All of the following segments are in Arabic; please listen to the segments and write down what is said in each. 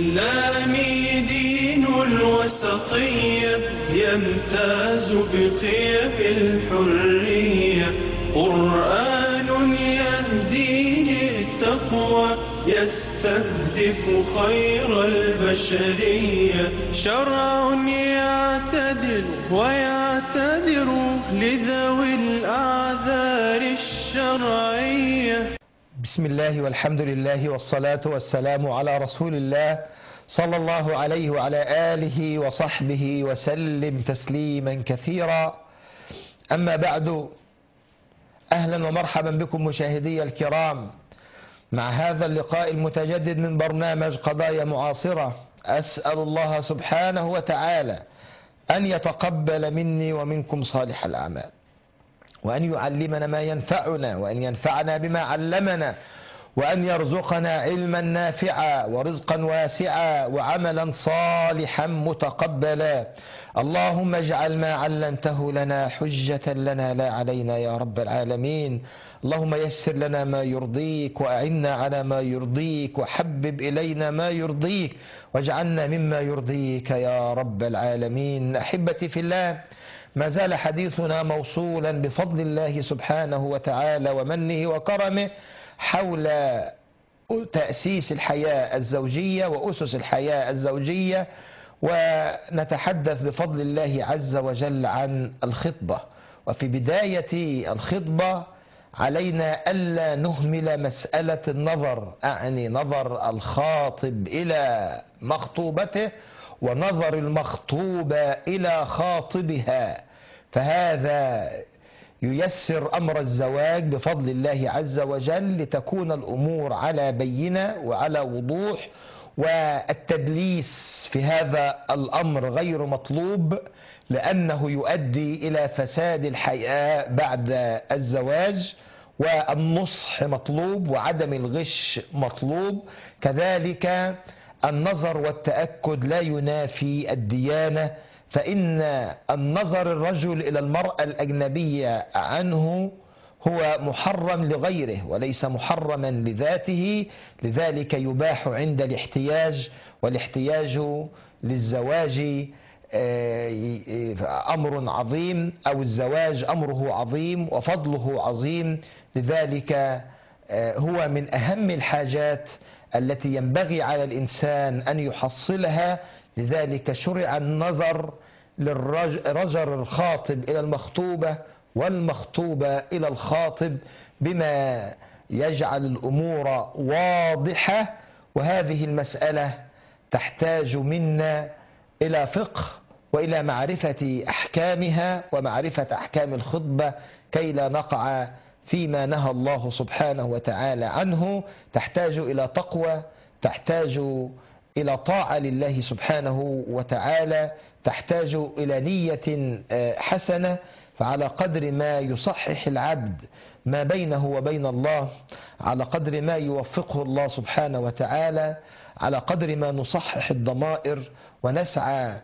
الإسلام دين الوسطية يمتاز بقيم الحرية، قرآن يهدي للتقوى يستهدف خير البشرية، شرع يعتدل ويعتذر لذوي الأعذار الشرعية. بسم الله والحمد لله والصلاة والسلام على رسول الله صلى الله عليه وعلى آله وصحبه وسلم تسليما كثيرا. أما بعد، أهلا ومرحبا بكم مشاهدي الكرام مع هذا اللقاء المتجدد من برنامج قضايا معاصرة. أسأل الله سبحانه وتعالى أن يتقبل مني ومنكم صالح الأعمال، وأن يعلمنا ما ينفعنا، وأن ينفعنا بما علمنا، وأن يرزقنا علما نافعا ورزقا واسعا وعملا صالحا متقبلا. اللهم اجعل ما علمته لنا حجة لنا لا علينا يا رب العالمين. اللهم يسر لنا ما يرضيك، وأعنا على ما يرضيك، وحبب إلينا ما يرضيك، واجعلنا مما يرضيك يا رب العالمين. أحبتي في الله، ما زال حديثنا موصولا بفضل الله سبحانه وتعالى ومنه وكرمه حول تأسيس الحياة الزوجية وأسس الحياة الزوجية، ونتحدث بفضل الله عز وجل عن الخطبة. وفي بداية الخطبة علينا ألا نهمل مسألة النظر، أعني نظر الخاطب إلى مخطوبته ونظر المخطوبة إلى خاطبها، فهذا ييسر أمر الزواج بفضل الله عز وجل لتكون الأمور على بينة وعلى وضوح، والتدليس في هذا الأمر غير مطلوب، لأنه يؤدي إلى فساد الحياة بعد الزواج، والنصح مطلوب وعدم الغش مطلوب. كذلك النظر والتأكد لا ينافي الديانة، فإن النظر الرجل إلى المرأة الأجنبية عنه هو محرم لغيره وليس محرما لذاته، لذلك يباح عند الاحتياج، والاحتياج للزواج أمر عظيم، أو الزواج أمره عظيم وفضله عظيم، لذلك هو من أهم الحاجات التي ينبغي على الإنسان أن يحصلها. لذلك شرع النظر للرجل الخاطب إلى المخطوبة والمخطوبة إلى الخاطب بما يجعل الأمور واضحة، وهذه المسألة تحتاج منا إلى فقه وإلى معرفة أحكامها ومعرفة أحكام الخطبة كي لا نقع فيما نهى الله سبحانه وتعالى عنه. تحتاج إلى تقوى، تحتاج إلى طاعة لله سبحانه وتعالى، تحتاج إلى نية حسنة، فعلى قدر ما يصحح العبد ما بينه وبين الله، على قدر ما يوفقه الله سبحانه وتعالى، على قدر ما نصحح الضمائر ونسعى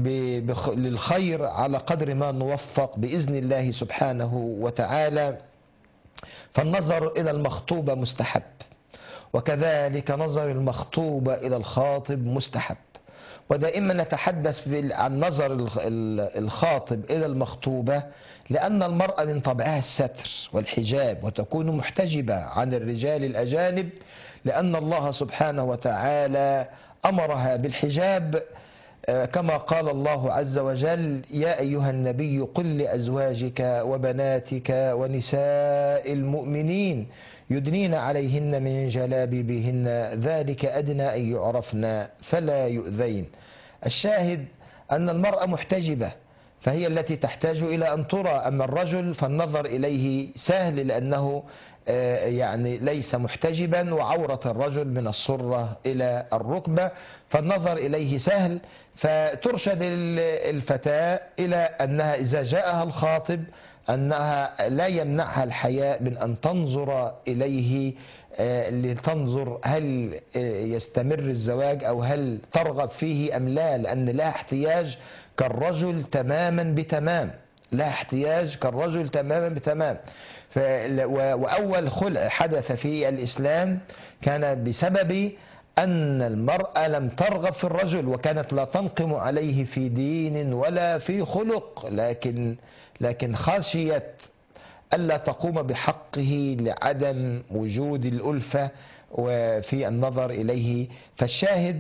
للخير، على قدر ما نوفق بإذن الله سبحانه وتعالى. فالنظر إلى المخطوبة مستحب، وكذلك نظر المخطوبة إلى الخاطب مستحب. ودائما نتحدث عن نظر الخاطب إلى المخطوبة، لأن المرأة من طبعها الستر والحجاب، وتكون محتجبة عن الرجال الأجانب، لأن الله سبحانه وتعالى أمرها بالحجاب، كما قال الله عز وجل: يا أيها النبي قل لأزواجك وبناتك ونساء المؤمنين يدنين عليهن من جلابيبهن ذلك أدنى أن يعرفن فلا يؤذين. الشاهد أن المرأة محتجبة، فهي التي تحتاج إلى أن ترى. أما الرجل فالنظر إليه سهل، لأنه يعني ليس محتجبا، وعورة الرجل من السرة إلى الركبة، فالنظر إليه سهل. فترشد الفتاة إلى أنها إذا جاءها الخاطب أنها لا يمنعها الحياء من أن تنظر إليه، لتنظر هل يستمر الزواج أو هل ترغب فيه أم لا، لأن لا احتياج كالرجل تماما بتمام، لا احتياج كالرجل تماما بتمام. وأول خلع حدث في الإسلام كان بسبب أن المرأة لم ترغب في الرجل وكانت لا تنقم عليه في دين ولا في خلق، لكن خشيت ألا تقوم بحقه لعدم وجود الألفة وفي النظر إليه. فالشاهد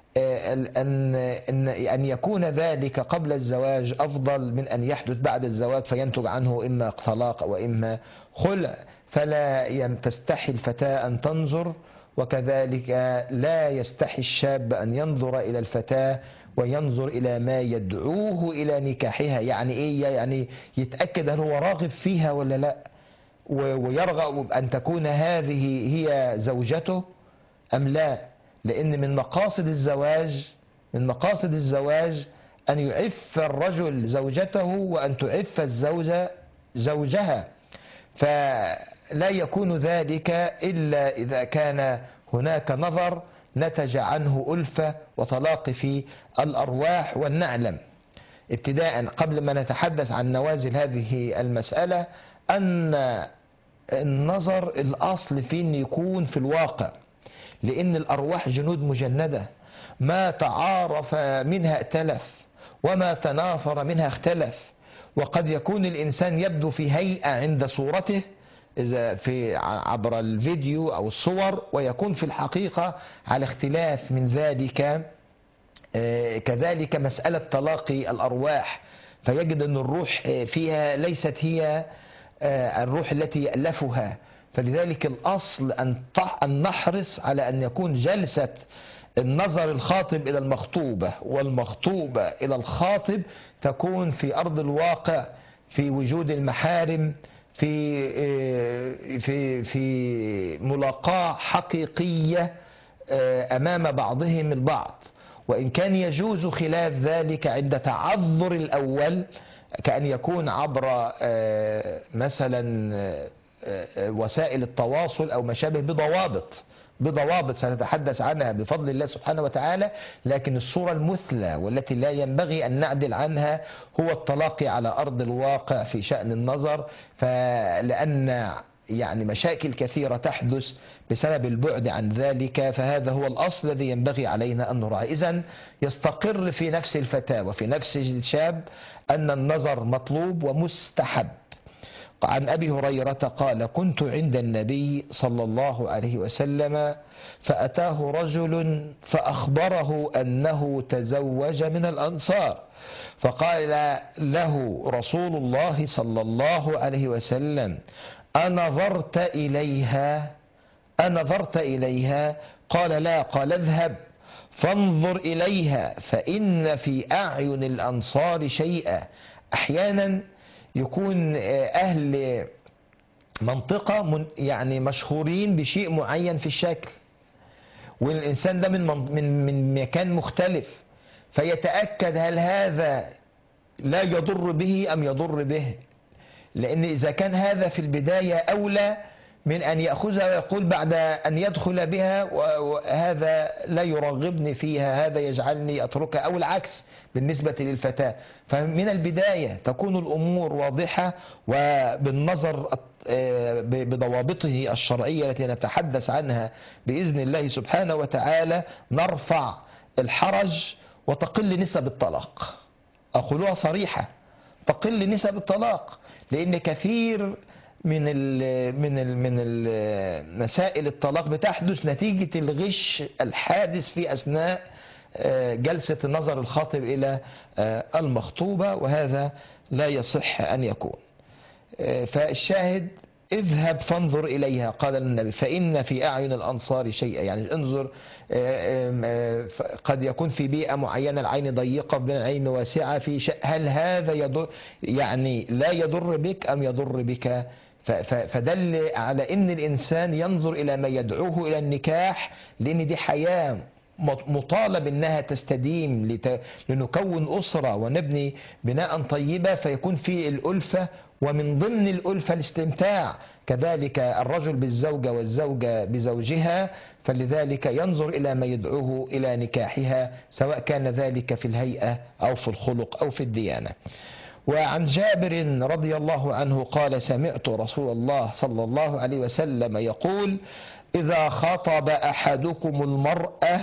أن يكون ذلك قبل الزواج أفضل من أن يحدث بعد الزواج فينتج عنه إما طلاق وإما خلع. فلا تستحي الفتاة أن تنظر، وكذلك لا يستحي الشاب أن ينظر إلى الفتاة وينظر إلى ما يدعوه إلى نكاحها. يعني إيه؟ يعني يتأكد هل هو راغب فيها ولا لا، ويرغب أن تكون هذه هي زوجته أم لا. لأن من مقاصد الزواج أن يعف الرجل زوجته وأن تعف الزوجة زوجها. فلا يكون ذلك إلا إذا كان هناك نظر نتج عنه ألفة وطلاق في الأرواح. ولنعلم ابتداء قبل ما نتحدث عن نوازل هذه المسألة أن النظر الأصل فيه أن يكون في الواقع، لأن الأرواح جنود مجندة، ما تعارف منها ائتلف وما تنافر منها اختلف. وقد يكون الإنسان يبدو في هيئة عند صورته إذا في عبر الفيديو أو الصور، ويكون في الحقيقة على اختلاف من ذلك. كذلك مسألة تلاقي الأرواح، فيجد أن الروح فيها ليست هي الروح التي يألفها. فلذلك الأصل أن نحرص على أن يكون جلسة النظر الخاطب إلى المخطوبة والمخطوبة إلى الخاطب تكون في أرض الواقع، في وجود المحارم، في ملاقاة حقيقية أمام بعضهم البعض. وإن كان يجوز خلاف ذلك عند تعذر الأول، كأن يكون عبر مثلا وسائل التواصل أو ما شابه بضوابط سنتحدث عنها بفضل الله سبحانه وتعالى. لكن الصورة المثلى والتي لا ينبغي أن نعدل عنها هو التلاقي على أرض الواقع في شأن النظر. فلأن يعني مشاكل كثيرة تحدث بسبب البعد عن ذلك، فهذا هو الأصل الذي ينبغي علينا أن نراعيه. إذن يستقر في نفس الفتاة وفي نفس الشاب أن النظر مطلوب ومستحب. عن أبي هريرة قال: كنت عند النبي صلى الله عليه وسلم فأتاه رجل فأخبره أنه تزوج من الأنصار، فقال له رسول الله صلى الله عليه وسلم: أنظرت إليها؟ قال: لا. قال: اذهب فانظر إليها فإن في أعين الأنصار شيئا. أحيانا يكون أهل منطقة يعني مشهورين بشيء معين في الشكل، والإنسان ده من مكان مختلف، فيتأكد هل هذا لا يضر به أم يضر به. لأن إذا كان هذا في البداية أولى من أن يأخذها ويقول بعد أن يدخل بها وهذا لا يرغبني فيها، هذا يجعلني أتركها، أو العكس بالنسبة للفتاة. فمن البداية تكون الأمور واضحة وبالنظر بضوابطه الشرعية التي نتحدث عنها بإذن الله سبحانه وتعالى نرفع الحرج وتقل نسب الطلاق. أقولها صريحة، تقل نسب الطلاق، لأن كثير من مسائل الطلاق بتحدث نتيجة الغش الحادث في أثناء جلسة النظر الخاطب إلى المخطوبة، وهذا لا يصح أن يكون. فالشاهد: اذهب فانظر إليها. قال النبي: فإن في أعين الأنصار شيئا. يعني انظر، قد يكون في بيئة معينة العين ضيقة بالعين واسعة، في هل هذا يضر يعني لا يضر بك أم يضر بك؟ فدل على أن الإنسان ينظر إلى ما يدعوه إلى النكاح، لأن دي حياة مطالب أنها تستديم لنكون أسرة ونبني بناء طيبة، فيكون في الألفة، ومن ضمن الألفة الاستمتاع، كذلك الرجل بالزوجة والزوجة بزوجها. فلذلك ينظر إلى ما يدعوه إلى نكاحها، سواء كان ذلك في الهيئة أو في الخلق أو في الديانة. وعن جابر رضي الله عنه قال سمعت رسول الله صلى الله عليه وسلم يقول إذا خطب أحدكم المرأة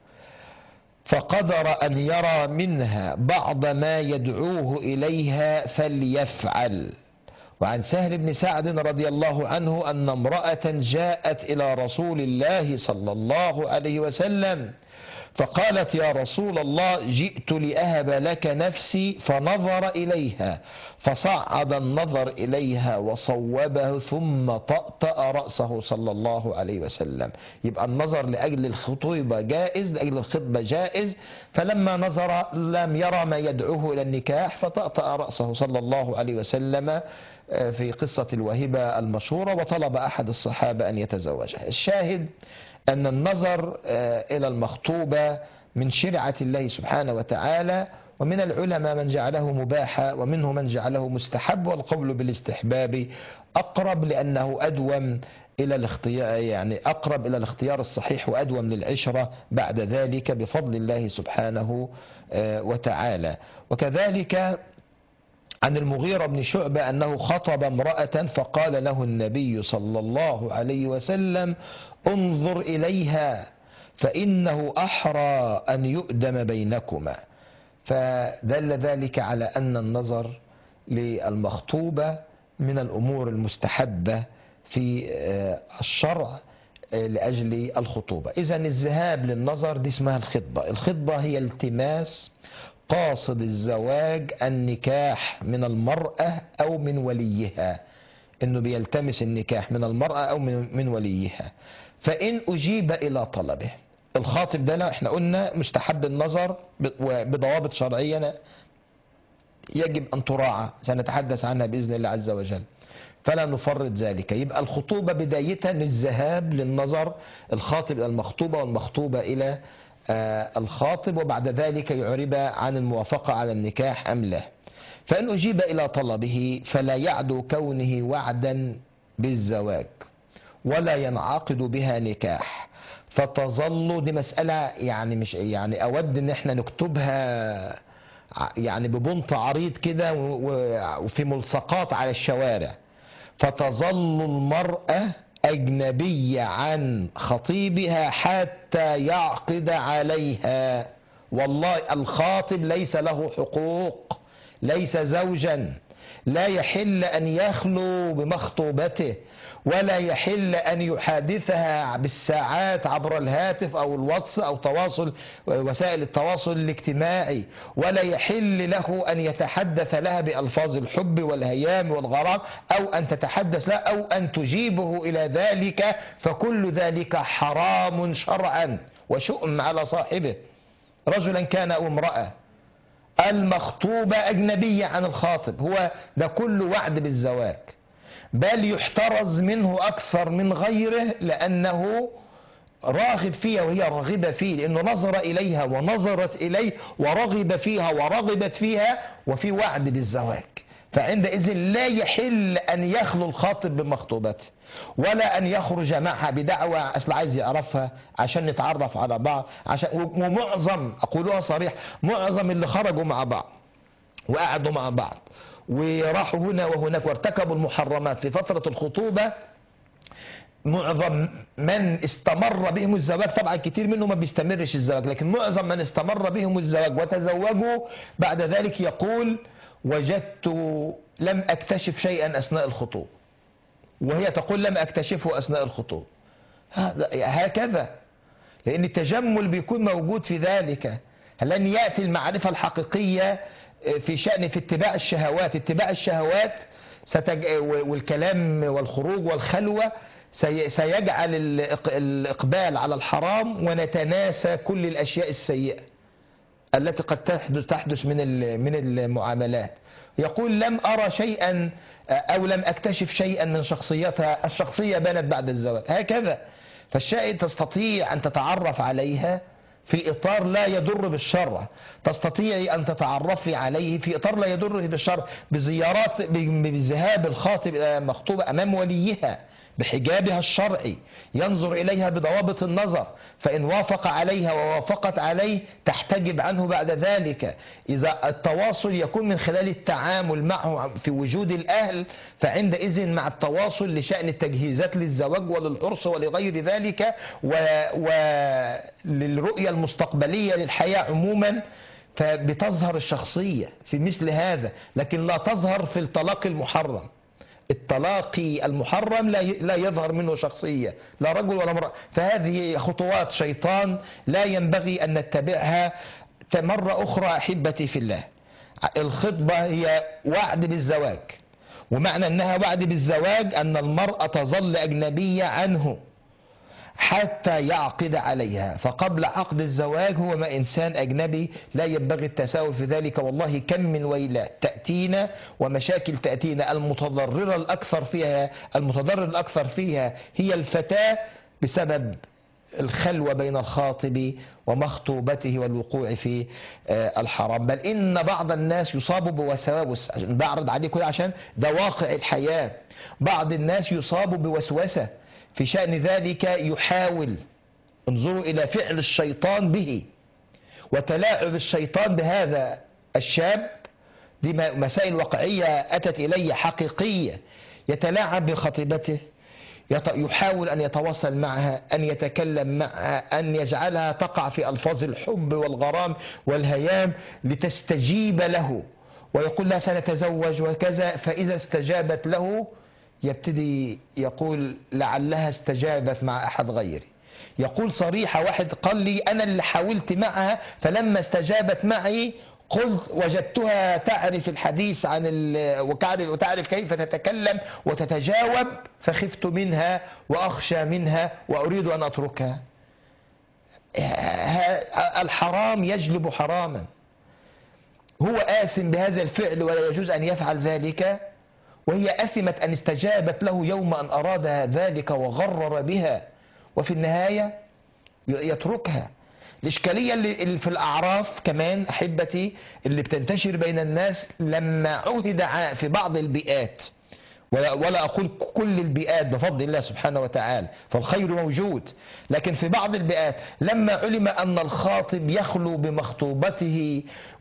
فقدر أن يرى منها بعض ما يدعوه إليها فليفعل. وعن سهل بن سعد رضي الله عنه أن امرأة جاءت إلى رسول الله صلى الله عليه وسلم فقالت يا رسول الله جئت لأهب لك نفسي، فنظر إليها فصعد النظر إليها وصوبه ثم طأطأ رأسه صلى الله عليه وسلم. يبقى النظر لأجل الخطوبة جائز، لأجل الخطبة جائز، فلما نظر لم يرى ما يدعوه إلى النكاح فطأطأ رأسه صلى الله عليه وسلم في قصة الوهبة المشهورة، وطلب أحد الصحابة أن يتزوجها. الشاهد أن النظر إلى المخطوبة من شرعة الله سبحانه وتعالى، ومن العلماء من جعله مباحا ومنه من جعله مستحب، والقول بالاستحباب أقرب لأنه أدوم إلى الاختيار، يعني أقرب إلى الاختيار الصحيح وأدوم للعشرة بعد ذلك بفضل الله سبحانه وتعالى. وكذلك عن المغيرة بن شعبة أنه خطب امرأة فقال له النبي صلى الله عليه وسلم انظر إليها فإنه أحرى أن يؤدم بينكما. فدل ذلك على أن النظر للمخطوبة من الأمور المستحبة في الشرع لأجل الخطوبة. إذن الذهاب للنظر دي اسمها الخطبة. الخطبة هي التماس قاصد الزواج النكاح من المرأة أو من وليها، إنه بيلتمس النكاح من المرأة أو من وليها. فإن أجيب إلى طلبه، الخاطب ده احنا قلنا مستحب النظر بضوابط شرعية يجب أن تراعى، سنتحدث عنها بإذن الله عز وجل، فلا نفرط ذلك. يبقى الخطوبة بداية الذهاب للنظر، الخاطب إلى المخطوبة والمخطوبة إلى الخاطب، وبعد ذلك يعرب عن الموافقة على النكاح أم لا. فإن أجيب إلى طلبه فلا يعدو كونه وعدا بالزواج ولا ينعقد بها نكاح، فتظل دي مسألة يعني مش يعني أود إن احنا نكتبها يعني ببنط عريض كده وفي ملصقات على الشوارع. فتظل المرأة أجنبية عن خطيبها حتى يعقد عليها. والله الخاطب ليس له حقوق، ليس زوجا، لا يحل أن يخلو بمخطوبته، ولا يحل أن يحادثها بالساعات عبر الهاتف أو الواتس أو تواصل وسائل التواصل الاجتماعي، ولا يحل له أن يتحدث لها بألفاظ الحب والهيام والغرام، أو أن تتحدث له أو أن تجيبه إلى ذلك، فكل ذلك حرام شرعا وشؤم على صاحبه رجلا كان أو امرأة. المخطوبة أجنبية عن الخاطب، هو ده كل وعد بالزواج، بل يحترز منه أكثر من غيره لأنه راغب فيها وهي راغبة فيه، لأنه نظر إليها ونظرت إليه ورغب فيها ورغبت فيها وفي وعد بالزواج. فعندئذ لا يحل أن يخلو الخاطب بمخطوبته ولا أن يخرج معها بدعوى أصل عايز يعرفها عشان نتعرف على بعض، ومعظم أقولها صريح، معظم اللي خرجوا مع بعض وقعدوا مع بعض وراحوا هنا وهناك وارتكبوا المحرمات في فترة الخطوبة، معظم من استمر بهم الزواج، طبعا كتير منهم ما بيستمرش الزواج، لكن معظم من استمر بهم الزواج وتزوجوا بعد ذلك يقول وجدت لم أكتشف شيئا أثناء الخطوبة، وهي تقول لم أكتشفه أثناء الخطوبة. هكذا، لأن التجمل بيكون موجود في ذلك. لن يأتي المعرفة الحقيقية في شأن في اتباع الشهوات. اتباع الشهوات والكلام والخروج والخلوة سيجعل الإقبال على الحرام ونتناسى كل الأشياء السيئة التي قد تحدث من المعاملات. يقول لم أرى شيئا أو لم أكتشف شيئا من شخصيتها، الشخصية بانت بعد الزواج. هكذا، فالشاهد تستطيع أن تتعرف عليها في إطار لا يضر بالشرع، تستطيع أن تتعرفي عليه في إطار لا يضر بالشرع، بزيارات، بذهاب الخاطب إلى مخطوبة أمام وليها، بحجابها الشرعي، ينظر إليها بضوابط النظر، فإن وافق عليها ووافقت عليه تحتجب عنه بعد ذلك. إذا التواصل يكون من خلال التعامل معه في وجود الأهل، فعندئذ مع التواصل لشأن التجهيزات للزواج وللعرس ولغير ذلك وللرؤية المستقبلية للحياة عموما، فبتظهر الشخصية في مثل هذا، لكن لا تظهر في الطلاق المحرم. الطلاق المحرم لا يظهر منه شخصية، لا رجل ولا امرأة. فهذه خطوات شيطان لا ينبغي أن نتبعها. مرة أخرى أحبتي في الله، الخطبة هي وعد بالزواج، ومعنى أنها وعد بالزواج أن المرأة تظل أجنبية عنه حتى يعقد عليها، فقبل عقد الزواج هو ما إنسان أجنبي، لا ينبغي التساهل في ذلك. والله كم من ويلات تأتينا ومشاكل تأتينا، المتضرر الأكثر فيها هي الفتاة بسبب الخلوة بين الخاطب ومخطوبته والوقوع في الحرام. بل إن بعض الناس يصاب بوساوس، بعرض عليكم عشان ده واقع الحياة. بعض الناس يصاب بوسوسة في شأن ذلك، يحاول، انظروا إلى فعل الشيطان به وتلاعب الشيطان بهذا الشاب. دي مسائل واقعية أتت إلي حقيقية. يتلاعب بخطيبته، يحاول أن يتواصل معها، أن يتكلم معها، أن يجعلها تقع في ألفاظ الحب والغرام والهيام لتستجيب له، ويقول لها سنتزوج وكذا. فإذا استجابت له يبتدي يقول لعلها استجابت مع أحد غيري. يقول صريحة، واحد قال لي أنا اللي حاولت معها، فلما استجابت معي قلت وجدتها تعرف الحديث عن وتعرف كيف تتكلم وتتجاوب، فخفت منها وأخشى منها وأريد أن أتركها. الحرام يجلب حراما، هو آثم بهذا الفعل ولا يجوز أن يفعل ذلك، وهي أثمت أن استجابت له يوم أن أراد ذلك وغرر بها، وفي النهاية يتركها. الإشكالية اللي في الأعراف كمان أحبتي اللي بتنتشر بين الناس، لما عهد في بعض البيئات، ولا أقول كل البيئات بفضل الله سبحانه وتعالى فالخير موجود، لكن في بعض البيئات لما علم أن الخاطب يخلو بمخطوبته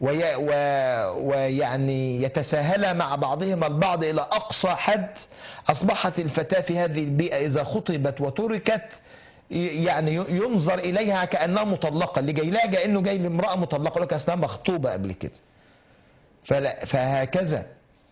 ويعني يتساهل مع بعضهما البعض إلى أقصى حد، أصبحت الفتاة في هذه البيئة إذا خطبت وتركت يعني ينظر إليها كأنها مطلقة، اللي جاي لها كأنه جاي لامرأة مطلقة، لك أصلها مخطوبة قبل كده. فهكذا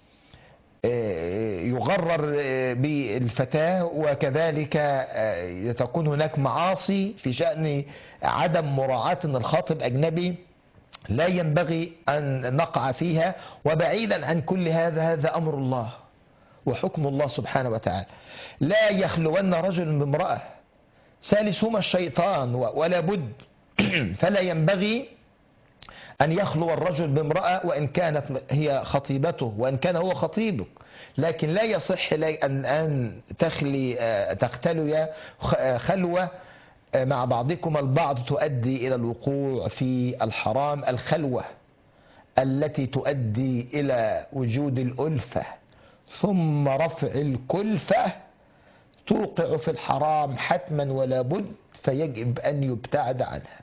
يغرر بالفتاة، وكذلك تكون هناك معاصي في شأن عدم مراعاة أن الخاطب أجنبي، لا ينبغي أن نقع فيها. وبعيدا عن كل هذا أمر الله وحكم الله سبحانه وتعالى. لا يخلون رجل بامرأة، ثالثهما الشيطان ولا بد. فلا ينبغي أن يخلو الرجل بامرأة وإن كانت هي خطيبته وإن كان هو خطيبك، لكن لا يصح أن تختلي خلوة مع بعضكم البعض تؤدي إلى الوقوع في الحرام. الخلوة التي تؤدي إلى وجود الألفة ثم رفع الكلفة توقع في الحرام حتما ولا بد، فيجب أن يبتعد عنها.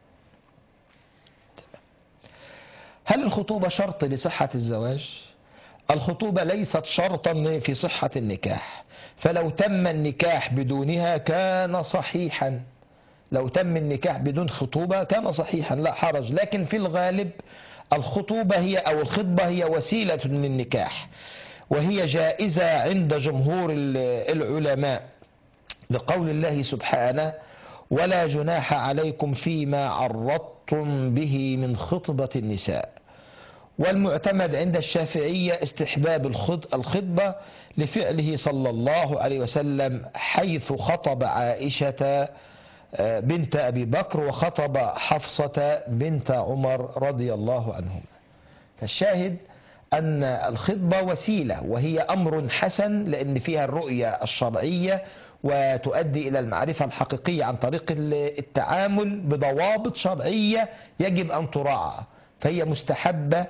هل الخطوبة شرط لصحة الزواج؟ الخطوبة ليست شرطا في صحة النكاح، فلو تم النكاح بدونها كان صحيحا. لو تم النكاح بدون خطوبة كان صحيحا لا حرج، لكن في الغالب الخطوبة أو الخطبة هي وسيلة للنكاح، وهي جائزة عند جمهور العلماء، لقول الله سبحانه: ولا جناح عليكم فيما عرضتم به من خطبة النساء. والمعتمد عند الشافعية استحباب الخطبة لفعله صلى الله عليه وسلم، حيث خطب عائشة بنت أبي بكر وخطب حفصة بنت عمر رضي الله عنهما. فالشاهد أن الخطبة وسيلة، وهي أمر حسن لأن فيها الرؤية الشرعية وتؤدي إلى المعرفة الحقيقية عن طريق التعامل بضوابط شرعية يجب أن تراعى، فهي مستحبة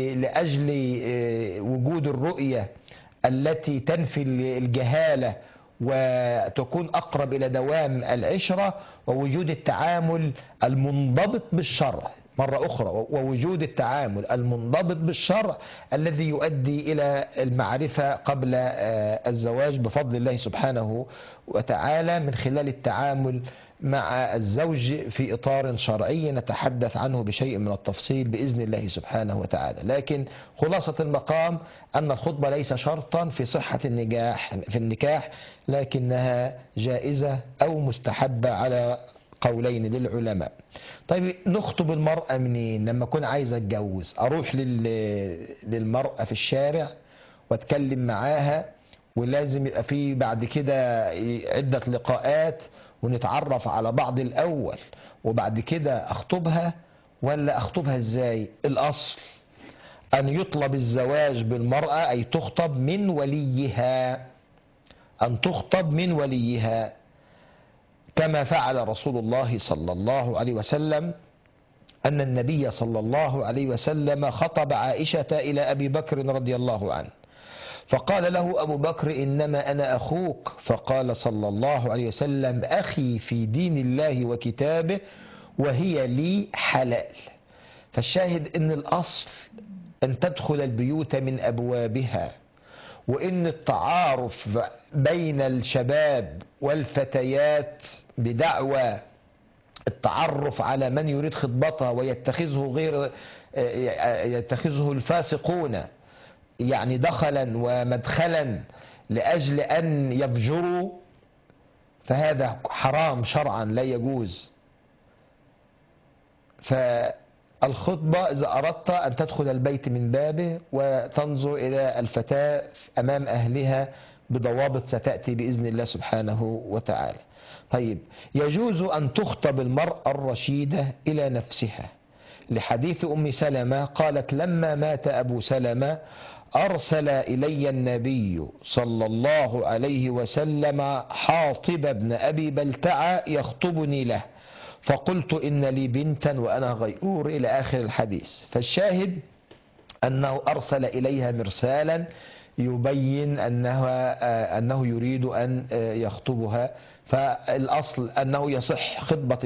لأجل وجود الرؤية التي تنفي الجهالة وتكون أقرب إلى دوام العشرة، ووجود التعامل المنضبط بالشرع مرة أخرى، ووجود التعامل المنضبط بالشرع الذي يؤدي إلى المعرفة قبل الزواج بفضل الله سبحانه وتعالى، من خلال التعامل مع الزوج في إطار شرعي نتحدث عنه بشيء من التفصيل بإذن الله سبحانه وتعالى. لكن خلاصة المقام أن الخطبة ليس شرطا في صحة النكاح، لكنها جائزة أو مستحبة على قولين للعلماء. طيب نخطب المرأة منين؟ لما أكون عايز أتجوز أروح للمرأة في الشارع وأتكلم معاها، ولازم يبقى في بعد كده عدة لقاءات ونتعرف على بعض الأول وبعد كده أخطبها، ولا أخطبها إزاي؟ الأصل أن يطلب الزواج بالمرأة، أي تخطب من وليها، أن تخطب من وليها كما فعل رسول الله صلى الله عليه وسلم، أن النبي صلى الله عليه وسلم خطب عائشة إلى أبي بكر رضي الله عنه، فقال له أبو بكر: إنما أنا أخوك. فقال صلى الله عليه وسلم: أخي في دين الله وكتابه وهي لي حلال. فالشاهد أن الأصل أن تدخل البيوت من أبوابها، وإن التعارف بين الشباب والفتيات بدعوى التعرف على من يريد خطبتها يتخذه الفاسقون يعني دخلا ومدخلا لأجل أن يفجروا، فهذا حرام شرعا لا يجوز. فالخطبة إذا أردت أن تدخل البيت من بابه وتنظر إلى الفتاة أمام أهلها بضوابط ستأتي بإذن الله سبحانه وتعالى. طيب يجوز أن تخطب المرأة الرشيدة إلى نفسها، لحديث أم سلمة قالت: لما مات أبو سلمة أرسل إلي النبي صلى الله عليه وسلم حاطب بن أبي بلتعة يخطبني له، فقلت إن لي بنتا وأنا غيور، إلى آخر الحديث. فالشاهد أنه أرسل إليها مرسالا يبين أنه يريد أن يخطبها. فالأصل أنه يصح خطبة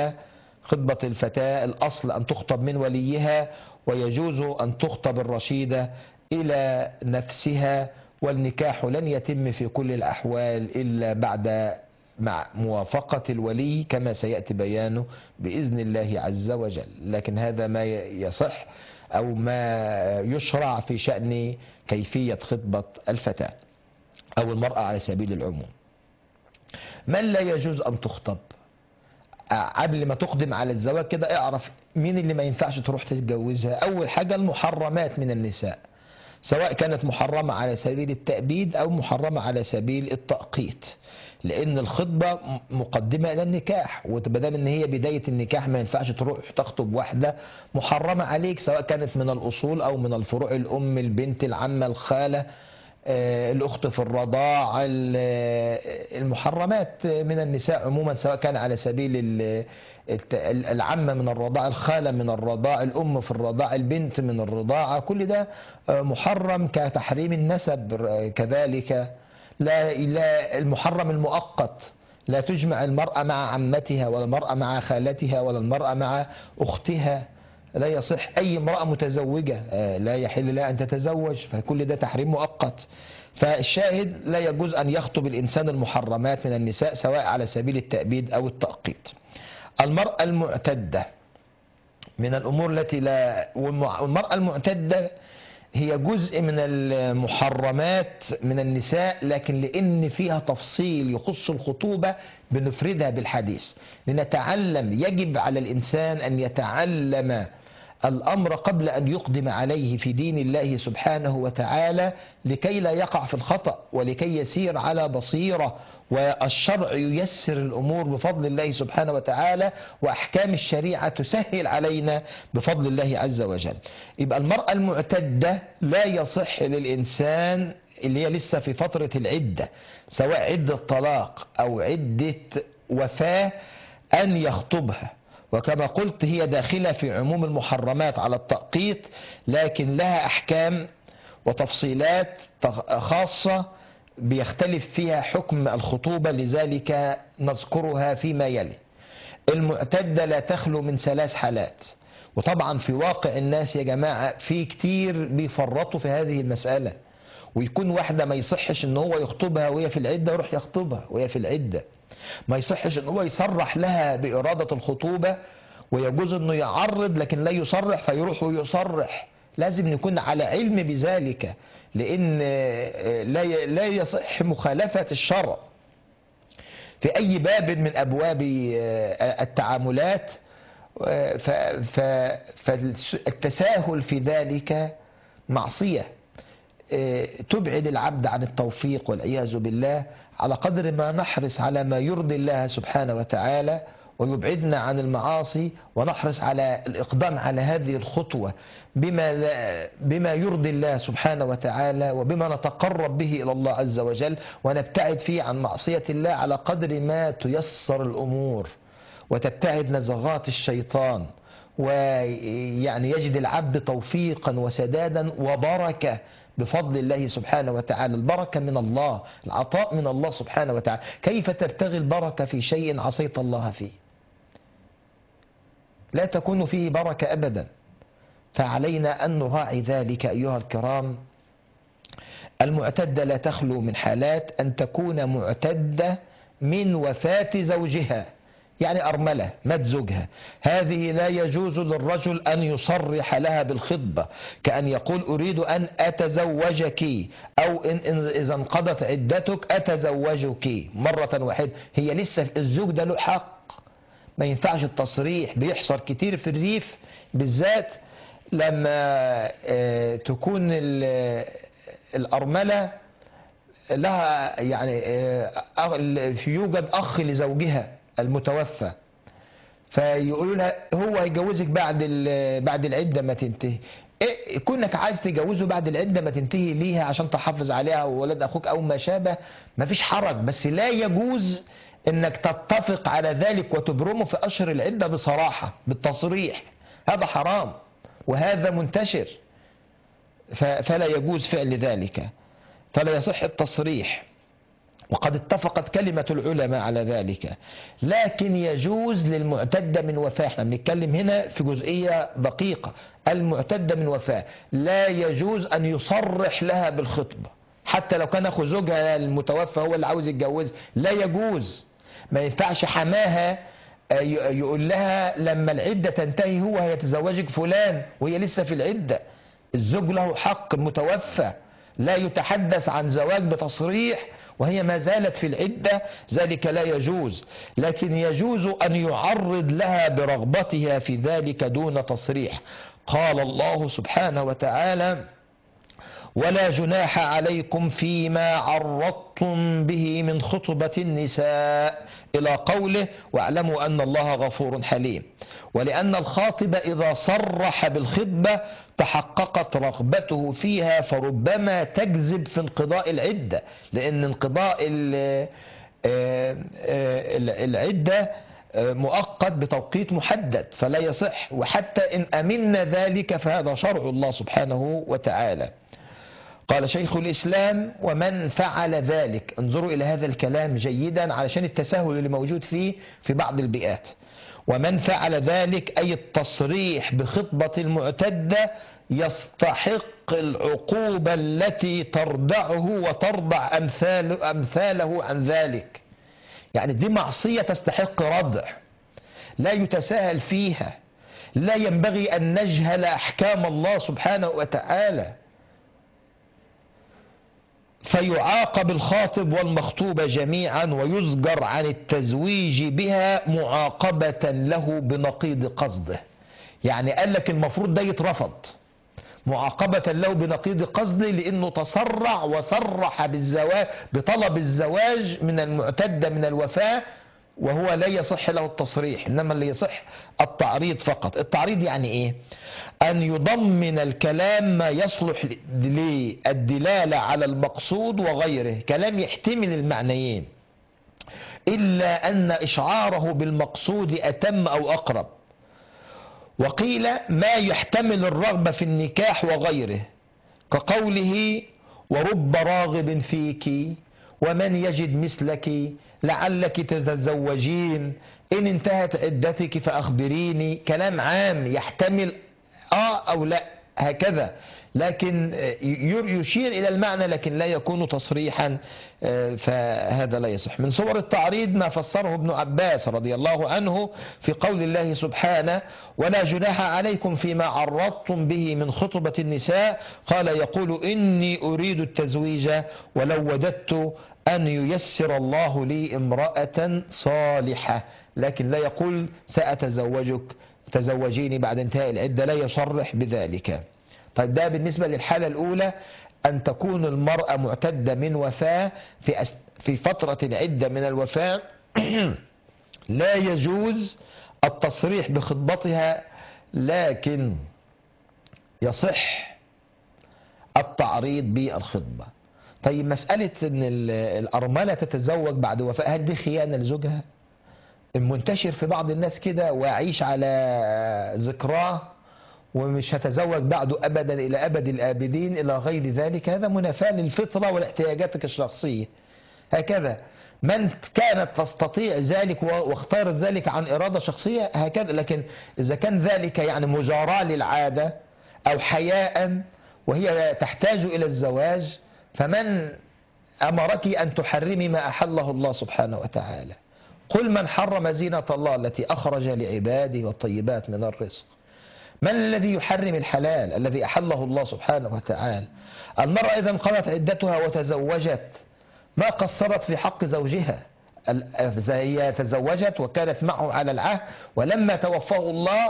الفتاة الأصل أن تخطب من وليها، ويجوز أن تخطب الرشيدة إلى نفسها، والنكاح لن يتم في كل الأحوال إلا بعد مع موافقة الولي كما سيأتي بيانه بإذن الله عز وجل. لكن هذا ما يصح أو ما يشرع في شأن كيفية خطبة الفتاة أو المرأة على سبيل العموم. من لا يجوز أن تخطب؟ قبل ما تقدم على الزواج كده اعرف مين اللي ما ينفعش تروح تتجوزها. أول حاجة المحرمات من النساء، سواء كانت محرمة على سبيل التأبيد أو محرمة على سبيل التأقيت، لأن الخطبة مقدمة إلى النكاح، وبدل إن هي بداية النكاح ما ينفعش تروح تخطب واحدة محرمة عليك، سواء كانت من الأصول أو من الفروع، الأم، البنت، العمة، الخالة، الأخت في الرضاع، المحرمات من النساء عموما، سواء كان على سبيل العمة من الرضاع، الخالة من الرضاع، الأم في الرضاع، البنت من الرضاعة، كل ده محرم كتحريم النسب. كذلك لا المحرم المؤقت، لا تجمع المرأة مع عمتها ولا المرأة مع خالتها ولا المرأة مع أختها، لا يصح. أي امرأة متزوجة لا يحل لها أن تتزوج، فكل ده تحريم مؤقت. فالشاهد لا يجوز أن يخطب الإنسان المحرمات من النساء سواء على سبيل التأبيد أو التأقيت. المرأة المعتدة من الأمور التي لا، والمرأة المعتدة هي جزء من المحرمات من النساء، لكن لأن فيها تفصيل يخص الخطوبة بنفردها بالحديث لنتعلم. يجب على الإنسان أن يتعلم الأمر قبل أن يقدم عليه في دين الله سبحانه وتعالى، لكي لا يقع في الخطأ ولكي يسير على بصيرة، والشرع ييسر الأمور بفضل الله سبحانه وتعالى، وأحكام الشريعة تسهل علينا بفضل الله عز وجل. يبقى المرأة المعتدة لا يصح للإنسان اللي هي لسه في فترة العدة، سواء عدة طلاق أو عدة وفاة، أن يخطبها. وكما قلت هي داخلة في عموم المحرمات على التأقيت، لكن لها أحكام وتفصيلات خاصة بيختلف فيها حكم الخطوبة، لذلك نذكرها فيما يلي. المعتدة لا تخلو من 3 حالات، وطبعا في واقع الناس يا جماعة في كتير بيفرطوا في هذه المسألة، ويكون واحدة ما يصحش ان هو يخطبها وهي في العدة يروح يخطبها وهي في العدة، ما يصحش ان هو يصرح لها بإرادة الخطوبة، ويجوز انه يعرض لكن لا يصرح فيروح ويصرح. لازم نكون على علم بذلك، لان لا يصح مخالفة الشرع في اي باب من ابواب التعاملات، فالتساهل في ذلك معصية تبعد العبد عن التوفيق والعياذ بالله. على قدر ما نحرص على ما يرضي الله سبحانه وتعالى ويبعدنا عن المعاصي، ونحرص على الإقدام على هذه الخطوة بما يرضي الله سبحانه وتعالى، وبما نتقرب به إلى الله عز وجل، ونبتعد فيه عن معصية الله على قدر ما تيسر الأمور وتبتعد نزغات الشيطان، ويعني يجد العبد توفيقا وسدادا وبركة بفضل الله سبحانه وتعالى. البركة من الله، العطاء من الله سبحانه وتعالى. كيف تبتغي البركة في شيء عصيت الله فيه؟ لا تكون فيه بركة أبدا. فعلينا أن نراعي ذلك أيها الكرام. المعتدة لا تخلو من حالات: أن تكون معتدة من وفاة زوجها، يعني أرملة مات زوجها، هذه لا يجوز للرجل أن يصرح لها بالخطبة، كأن يقول أريد أن أتزوجك، أو إذا انقضت عدتك أتزوجك مرة واحدة. هي لسه الزوج ده له حق، ما ينفعش التصريح. بيحصل كتير في الريف بالذات لما تكون الأرملة لها يعني يوجد أخ لزوجها المتوفى، فيقولوا لها هو هيجوزك بعد العدة ما تنتهي. كونك عايز تجوزه بعد العدة ما تنتهي ليها عشان تحافظ عليها وولد أخوك أو ما شابه، ما فيش حرج، بس لا يجوز انك تتفق على ذلك وتبرمه في أشهر العدة بصراحة بالتصريح. هذا حرام وهذا منتشر، فلا يجوز فعل ذلك، فلا يصح التصريح، وقد اتفقت كلمة العلماء على ذلك. لكن يجوز للمعتدة من وفاة، احنا بنتكلم هنا في جزئية دقيقة. المعتدة من وفاة لا يجوز أن يصرح لها بالخطبة، حتى لو كان أخو زوجها المتوفى هو اللي عاوز يتجوز، لا يجوز. ما ينفعش حماها يقول لها لما العدة تنتهي هو هيتزوجك فلان وهي لسه في العدة. الزوج له حق، متوفى لا يتحدث عن زواج بتصريح وهي ما زالت في العدة، ذلك لا يجوز. لكن يجوز أن يعرض لها برغبتها في ذلك دون تصريح. قال الله سبحانه وتعالى: ولا جناح عليكم فيما عرضتم به من خطبة النساء، إلى قوله: واعلموا أن الله غفور حليم. ولأن الخاطب إذا صرح بالخطبة تحققت رغبته فيها، فربما تجذب في انقضاء العدة، لأن انقضاء العدة مؤقت بتوقيت محدد فلا يصح، وحتى إن أمنا ذلك فهذا شرع الله سبحانه وتعالى. قال شيخ الإسلام: ومن فعل ذلك، انظروا إلى هذا الكلام جيدا علشان التساهل اللي موجود فيه في بعض البيئات. ومن فعل ذلك أي التصريح بخطبة المعتدة يستحق العقوبة التي تردعه وترضع أمثاله عن ذلك. يعني دي معصية تستحق ردع، لا يتساهل فيها، لا ينبغي أن نجهل أحكام الله سبحانه وتعالى. فيعاقب الخاطب والمخطوبة جميعا ويزجر عن التزويج بها معاقبة له بنقيض قصده. يعني قال لك المفروض ده يترفض معاقبة له بنقيض قصده، لأنه تسرع وصرح بالزواج بطلب الزواج من المعتدة من الوفاة، وهو لا يصح له التصريح، إنما اللي يصح التعريض فقط. التعريض يعني إيه؟ أن يضمن الكلام ما يصلح للدلالة على المقصود وغيره، كلام يحتمل المعنيين، إلا أن إشعاره بالمقصود أتم أو أقرب. وقيل ما يحتمل الرغبة في النكاح وغيره، كقوله: ورب راغب فيك ومن يجد مثلك لعلك تتزوجين، إن انتهت عدتك فأخبريني. كلام عام يحتمل أو لا هكذا، لكن يشير إلى المعنى لكن لا يكون تصريحا، فهذا لا يصح. من صور التعريض ما فسره ابن عباس رضي الله عنه في قول الله سبحانه: ولا جناح عليكم فيما عرضتم به من خطبة النساء، قال: يقول إني أريد التزويج ولو وجدت أن ييسر الله لي امرأة صالحة، لكن لا يقول سأتزوجك تزوجيني بعد انتهاء العدة، لا يصرح بذلك. طيب ده بالنسبة للحالة الأولى، أن تكون المرأة معتدة من وفاة في فترة العدة من الوفاة لا يجوز التصريح بخطبتها، لكن يصح التعريض بالخطبة. طيب مسألة أن الأرملة تتزوج بعد وفاة، هل دي خيانة لزوجها؟ المنتشر في بعض الناس كده، وأعيش على ذكراه ومش هتزوج بعده أبدا إلى أبد الآبدين إلى غير ذلك، هذا منافاة للفطرة والاحتياجاتك الشخصية. هكذا من كانت تستطيع ذلك واختارت ذلك عن إرادة شخصية هكذا، لكن إذا كان ذلك يعني مجاراة للعادة أو حياء وهي تحتاج إلى الزواج، فمن أمرك أن تحرمي ما أحله الله سبحانه وتعالى؟ قل من حرم زينة الله التي أخرج لعباده والطيبات من الرزق. من الذي يحرم الحلال الذي أحله الله سبحانه وتعالى؟ المرأة إذا انقضت عدتها وتزوجت ما قصرت في حق زوجها، هي تزوجت وكانت معه على العهد، ولما توفاه الله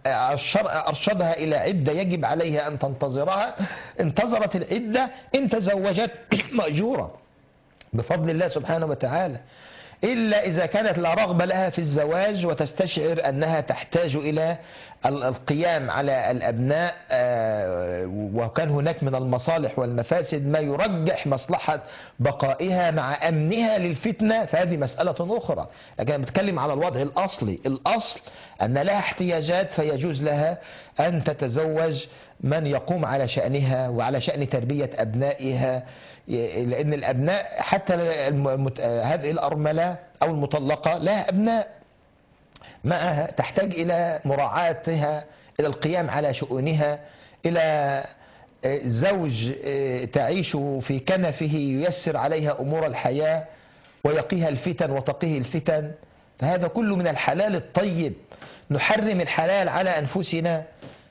أرشدها إلى عدة يجب عليها أن تنتظرها، انتظرت العدة، إن تزوجت مأجورة بفضل الله سبحانه وتعالى، إلا إذا كانت لا رغبة لها في الزواج وتستشعر أنها تحتاج إلى القيام على الأبناء، وكان هناك من المصالح والمفاسد ما يرجح مصلحة بقائها مع أمنها للفتنة، فهذه مسألة أخرى. لكن أنا بتكلم على الوضع الأصلي، الأصل أن لها احتياجات فيجوز لها أن تتزوج من يقوم على شأنها وعلى شأن تربية أبنائها، لأن الأبناء حتى هذه الأرملة أو المطلقة لها أبناء معها، تحتاج إلى مراعاتها، إلى القيام على شؤونها، إلى زوج تعيش في كنفه ييسر عليها أمور الحياة ويقيها الفتن وتقيه الفتن، فهذا كله من الحلال الطيب. نحرم الحلال على أنفسنا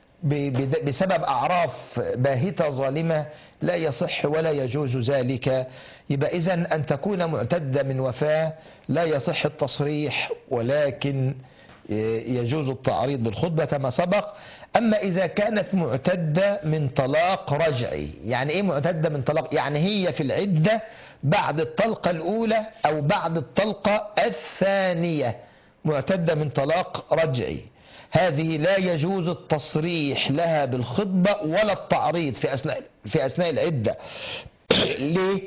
بسبب أعراف باهتة ظالمة، لا يصح ولا يجوز ذلك. يبقى إذن أن تكون معتدة من وفاة لا يصح التصريح، ولكن يجوز التعريض بالخطبة كما سبق. أما إذا كانت معتدة من طلاق رجعي، يعني إيه معتدة من طلاق؟ يعني هي في العدة بعد الطلقة الأولى أو بعد الطلقة الثانية، معتدة من طلاق رجعي، هذه لا يجوز التصريح لها بالخطبة ولا التعريض في أثناء العدة. ليه؟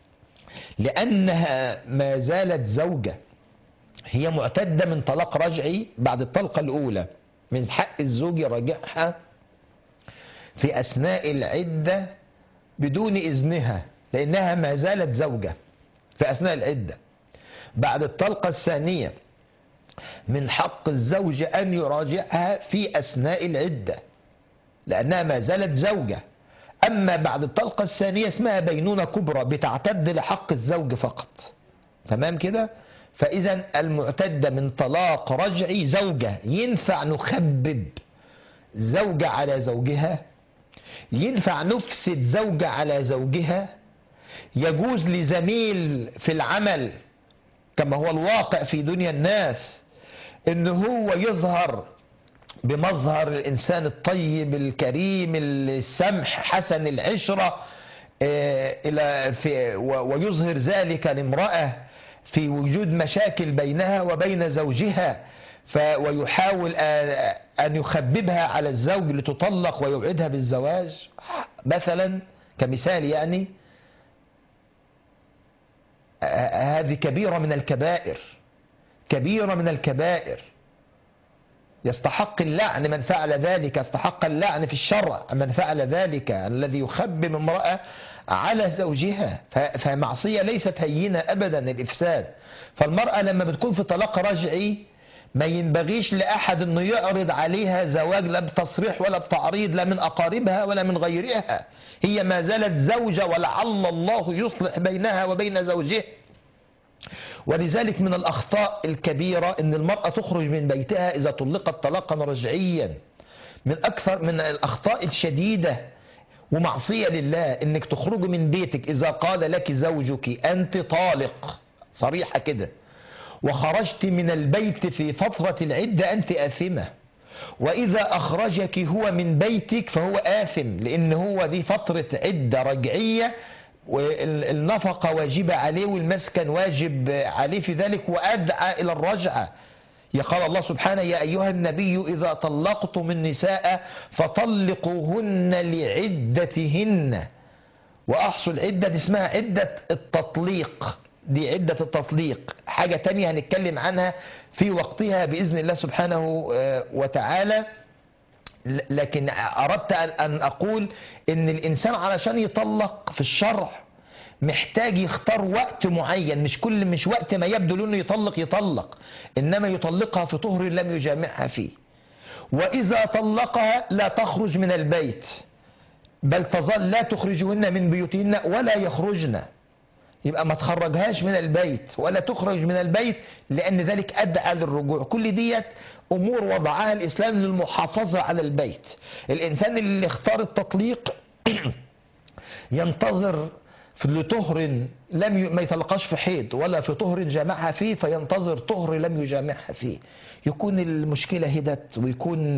لأنها ما زالت زوجة، هي معتدة من طلاق رجعي بعد الطلقة الأولى، من حق الزوج يراجعها في أثناء العدة بدون إذنها، لأنها ما زالت زوجة في أثناء العدة. بعد الطلقة الثانية من حق الزوج أن يراجعها في أثناء العدة لأنها ما زالت زوجة. أما بعد الطلقة الثانية اسمها بينونة كبرى، بتعتد لحق الزوج فقط. تمام كده؟ فإذا المعتدة من طلاق رجعي زوجة، ينفع نخبب زوجة على زوجها، ينفع نفسد زوجة على زوجها، يجوز لزميل في العمل كما هو الواقع في دنيا الناس إن هو يظهر بمظهر الإنسان الطيب الكريم السمح حسن العشرة ويظهر ذلك لامرأة في وجود مشاكل بينها وبين زوجها، ويحاول أن يخببها على الزوج لتطلق ويوعدها بالزواج مثلا كمثال. يعني هذه كبيرة من الكبائر، كبيرة من الكبائر، يستحق اللعن من فعل ذلك، يستحق اللعن في الشرع من فعل ذلك، الذي يخبم امرأة على زوجها، فمعصية ليست هينة أبدا الإفساد. فالمرأة لما بتكون في طلاق رجعي ما ينبغيش لأحد أنه يعرض عليها زواج، لا بتصريح ولا بتعريض، لا من أقاربها ولا من غيرها، هي ما زالت زوجة ولعل الله يصلح بينها وبين زوجها. ولذلك من الأخطاء الكبيرة أن المرأة تخرج من بيتها إذا طلقت طلاقا رجعيا. من أكثر من الأخطاء الشديدة ومعصية لله أنك تخرج من بيتك إذا قال لك زوجك أنت طالق صريحة كده، وخرجت من البيت في فترة العدة أنت آثمة. وإذا أخرجك هو من بيتك فهو آثم، لأن هو دي فترة عدة رجعية، والنفقة واجبة عليه والمسكن واجب عليه في ذلك، وأدعى إلى الرجعة. يقال الله سبحانه يا أيها النبي إذا طلقتم النساء فطلقوهن لعدتهن وأحصوا العدة. دي اسمها عدة التطليق، دي عدة التطليق، حاجة تانية هنتكلم عنها في وقتها بإذن الله سبحانه وتعالى. لكن أردت أن أقول إن الإنسان علشان يطلق في الشرع محتاج يختار وقت معين، مش وقت ما يبدو له إنه يطلق، إنما يطلقها في طهر لم يجامعها فيه. وإذا طلقها لا تخرج من البيت، بل تظل لا تخرجهن من بيوتهن ولا يخرجن، يبقى ما تخرجهاش من البيت ولا تخرج من البيت، لأن ذلك أدعى للرجوع. كل ديت أمور وضعها الإسلام للمحافظة على البيت. الإنسان اللي اختار التطليق ينتظر لطهر ما يطلقاش في حيض ولا في طهر جامعها فيه، فينتظر طهر لم يجامعها فيه، يكون المشكلة هدت ويكون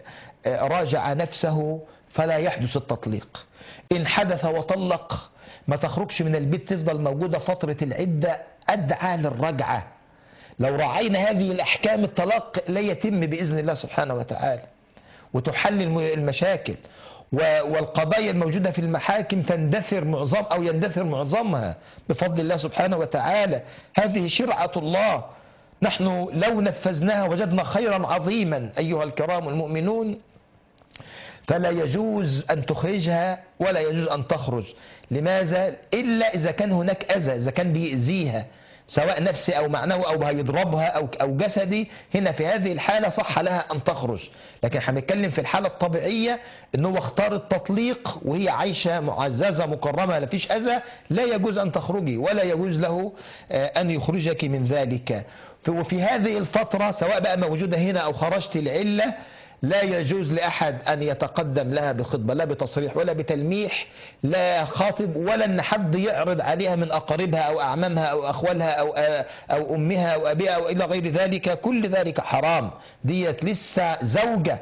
راجع نفسه فلا يحدث التطليق. إن حدث وطلق ما تخرجش من البيت، تفضل موجودة فترة العدة، أدعى للرجعة. لو راعينا هذه الأحكام الطلاق لا يتم بإذن الله سبحانه وتعالى، وتحل المشاكل، والقضايا الموجودة في المحاكم تندثر يندثر معظمها بفضل الله سبحانه وتعالى. هذه شرعة الله، نحن لو نفذناها وجدنا خيرا عظيما أيها الكرام المؤمنون. فلا يجوز أن تخرجها ولا يجوز أن تخرج. لماذا؟ إلا إذا كان هناك أذى، إذا كان بيأذيها سواء نفسي أو معنوي أو هيضربها أو جسدي، هنا في هذه الحالة صح لها أن تخرج. لكن هنتكلم في الحالة الطبيعية أنه اختار التطليق وهي عايشة معززة مكرمة لا فيش أذى، لا يجوز أن تخرجي ولا يجوز له أن يخرجك من ذلك. وفي هذه الفترة سواء بقى موجودة هنا أو خرجت العلة، لا يجوز لأحد أن يتقدم لها بخطبة، لا بتصريح ولا بتلميح، لا خاطب ولا أن حد يعرض عليها من أقاربها أو أعمامها أو أخوالها أو أمها أو أبيها أو إلى غير ذلك. كل ذلك حرام، ديت لسه زوجة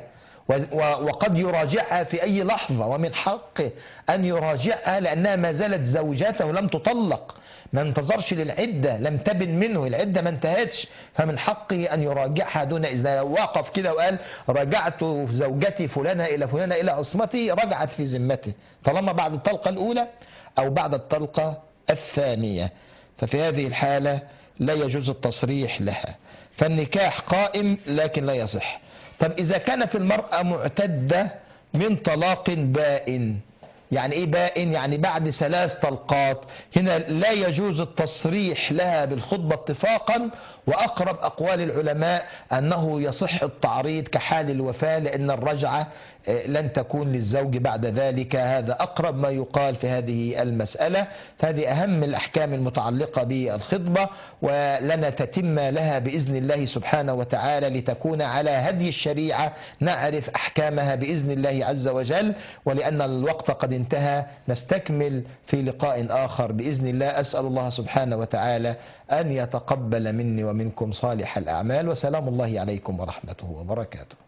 وقد يراجعها في أي لحظة، ومن حقه أن يراجعها لأنها ما زالت زوجته لم تطلق، ما انتظرش للعدة، لم تبن منه العدة، ما انتهتش، فمن حقه أن يراجعها دون إذن. لو وقف كده وقال رجعت زوجتي فلانة إلى فلانة إلى عصمتي، رجعت في ذمته طالما بعد الطلقة الأولى أو بعد الطلقة الثانية. ففي هذه الحالة لا يجوز التصريح لها، فالنكاح قائم لكن لا يصح. طب إذا كانت المرأة معتدة من طلاق بائن، يعني إيه بائن؟ يعني بعد 3 طلقات، هنا لا يجوز التصريح لها بالخطبة اتفاقا، وأقرب أقوال العلماء أنه يصح التعريض كحال الوفاة، لأن الرجعة لن تكون للزوج بعد ذلك. هذا أقرب ما يقال في هذه المسألة. فهذه أهم الأحكام المتعلقة بالخطبة، ولنا تتم لها بإذن الله سبحانه وتعالى لتكون على هدي الشريعة، نعرف أحكامها بإذن الله عز وجل. ولأن الوقت قد انتهى نستكمل في لقاء آخر بإذن الله. أسأل الله سبحانه وتعالى أن يتقبل مني ومنكم صالح الأعمال، وسلام الله عليكم ورحمته وبركاته.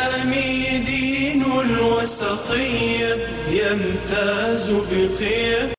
إسلامي دين الوسطية يمتاز بقيم